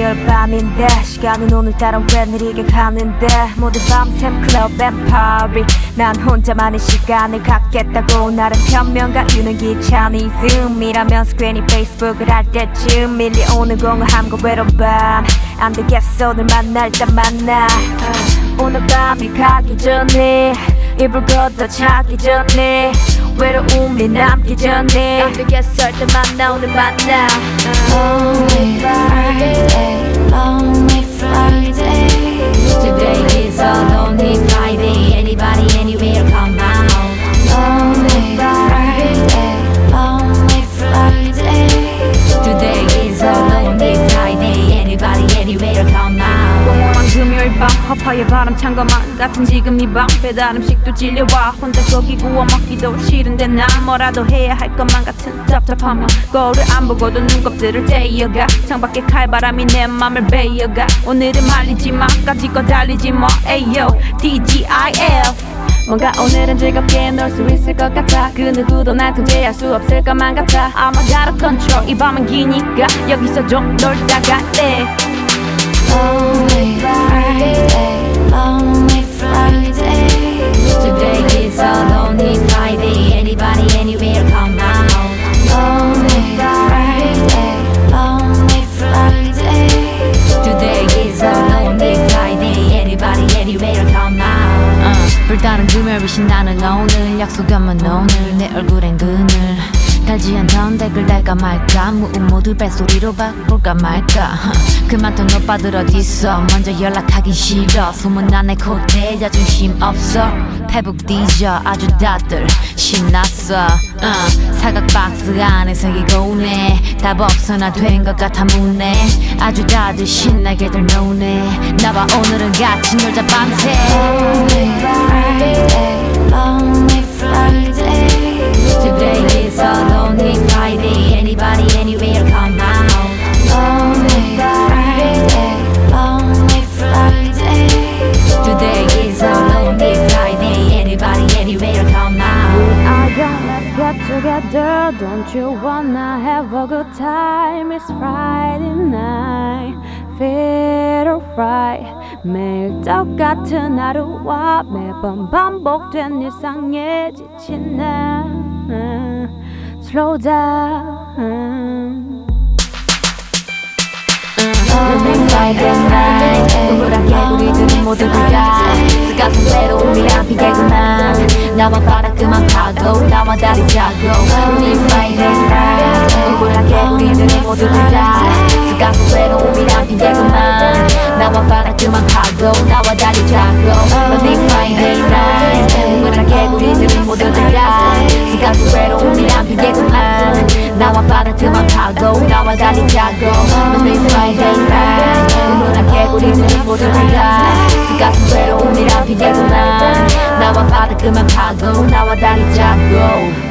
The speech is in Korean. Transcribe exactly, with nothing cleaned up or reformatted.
금요일 밤인데 시간은 오늘따라 왜 느리게 가는데 모두 밤샘 클럽 앤 파리 난 혼자만의 시간을 갖겠다고 나름 변명과 유는 귀차니즘이라면서 괜히 페이스북을 할 때쯤 밀려오는 공허함과 외로운 밤 안 되겠어 오늘 만날 때 만나 uh, 오늘 밤이 가기 전에 이불 걷어 자기 전에 외로움이 남기 전에 안 되겠어 때 만나 오늘 만나 uh. Lonely Friday, Lonely Friday. Today is a lonely Friday. Anybody, anywhere, come out. Lonely Friday, Lonely Friday. Today is a lonely Friday. Anybody, anywhere, come out. 공허한 금요일 밤 허파에 바람 찬 것만 같은 지금 이 밤 배달 음식도 질려와 혼자 고기 구워 먹기도 싫은데 난 뭐라도 해야 할 것만 같은 답답함 거울을 안 보고도 눈곱들을 떼어가 창밖에 칼바람이 내 맘을 베어가 오늘은 말리지 마 까짓거 달리지 뭐 에이요 디지아이에프 뭔가 오늘은 즐겁게 놀 수 있을 것 같아 그 누구도 날 통제할 수 없을 것만 같아 I'm out of control 이 밤은 기니까 여기서 좀 놀다 갈래 Lonely Friday, Lonely Friday. Today is a lonely Friday. Anybody, anywhere, come out. Lonely Friday, Lonely Friday. Today is a lonely Friday. Anybody, anywhere, come out. uh, 불다른 금요일이 신나는 오늘 약속하면 오늘 내 얼굴엔 그늘 달지 않던 댓글 달까 말까 무음 모두 벨소리로 바꿀까 말까 그 많던 오빠들 어딨어 먼저 연락하긴 싫어 소문난 내 콧대 자존심 없어 페북 뒤져 아주 다들 신났어 uh, 사각 박스 안에 새기고 오네 답 없어 나 된 것 같아 묻네 아주 다들 신나게들 노네 나와 오늘은 같이 놀자 밤새 Lonely Friday, Lonely Friday. Today is a lonely Friday. Anybody, anywhere, come out. Lonely Friday, Lonely Friday. Today is a lonely Friday. Anybody, anywhere, come out. We are young, let's get together. Don't you wanna have a good time? It's Friday night. Feel alright. 매일 똑같은 하루와 매번 반복된 일상에 지친 나 Slow down. Lonely Friday night. 우울하게 우리들은 모두 다 스카스 외로움이란 핑계구나 나만 바라 그만 가고 나와 다리 자고 Lonely Friday night. 우울하게 우리들은 모두 다 스카스 외로움이란 핑계구나 나와 바라 그만 가고 나와 다리 자고 Lonely Friday night. 우울하게 우리들은 모두 다 스카스 외로움이란 핑계구나 나와 바라 그만 가고 나와 다리 자고 Lonely Friday night. 우울하게 우리들은 모두 다 스카스 외로움이란 핑계구나 나와 바다 그만 가고 나와 다리 잡고